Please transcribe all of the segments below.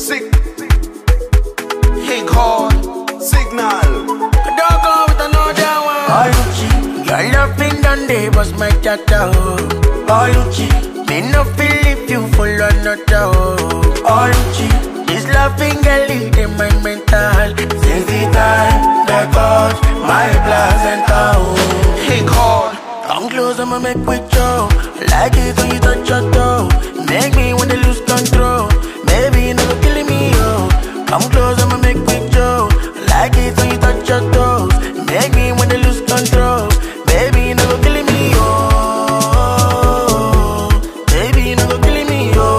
Sick. Hig hard. Signal. Don't go with another one. Oluchi, your loving done day was my tata. Oluchi, Me no feel if you full another. Oluchi, This loving girl leading my mental. since the time they got my placenta. Hig hard. Come close, I'ma make with you. Like it when you touch your toe. Make me wanna lose control. Maybe you never killing me, yo. Come close, I'ma make with you. Like it when you touch your toes. Make me wanna lose control. Baby, you never killing me, yo. Baby, you never killing me, yo.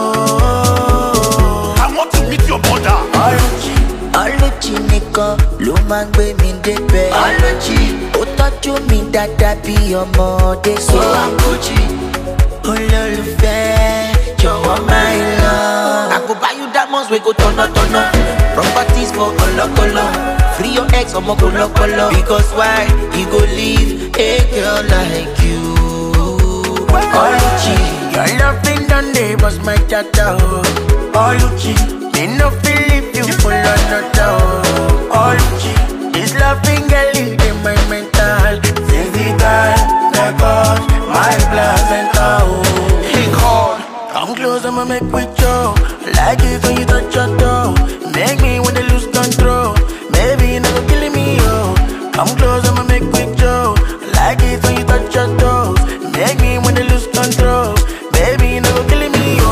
I want to meet your mother. Oluchi, Oluchi nìkan ló máa ń gbé mi débẹ̀. Oluchi, Ó tọ́jú mi dáadáa bí ọmọdé so so. I'm Gucci. Olólùfẹ́ jọ̀wọ́ máa ń lọ. I go buy you diamonds we go turn up. Properties for kọlọkọlọ. Free your ex ọmọ kọlọkọlọ. Because why you go leave a girl like you? Oluchi, your loving done dey was my tata. Oluchi, Me no feel if you full another. Oluchi, This loving girl leading my mental. since the time they got my placenta. Hig hard. Come close, I'ma make with you. Like it when you touch your toe. Make me wanna lose control. Maybe you never killing me, yo. Come close, I'ma make with you. Like it when you touch your toes. Make me wanna lose control. Baby, you never killing me, yo.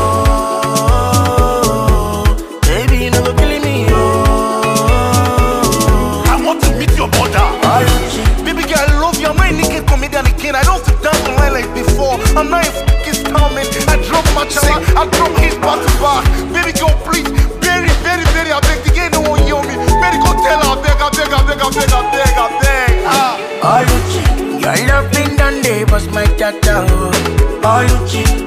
Baby, you never killing me, yo. I want to meet your mother. Oluchi, Baby girl, I love you. I'm not a naked comedian again. I don't have to dance online like before. I'm not a fucking star, man. I drop my channel. I drop his back to back. Baby girl, please. Very, I beg. The girl no one hear me. Baby, go tell her. I beg. Ah. Oluchi, Your loving done day was my tata. Oluchi,